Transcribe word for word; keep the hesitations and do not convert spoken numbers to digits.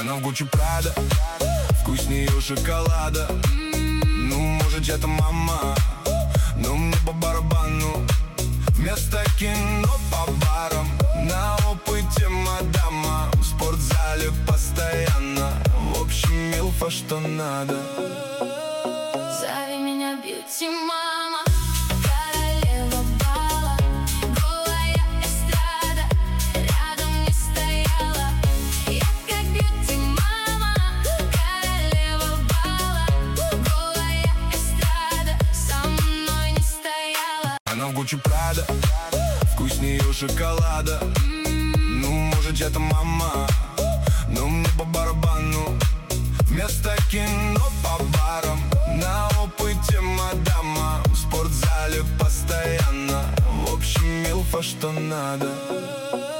Она в Гуччи Прада, вкуснее шоколада. Ну, может, это мама, но мне по барабану. Вместо кино по барам, на опыте мадама. В спортзале постоянно, в общем, милфа, что надо. Зови меня бьюти-мама, королева бала, голая эстрада, рядом не стояла. Я как бьюти-мама, королева бала, голая эстрада, со мной не стояла. Она в Гуччи Прада, вкуснее шоколада. Ну, может, это мама, но мне по барабану. Вместо кино по барам, на опыте мадама. В спортзале постоянно, в общем, милфа, что надо.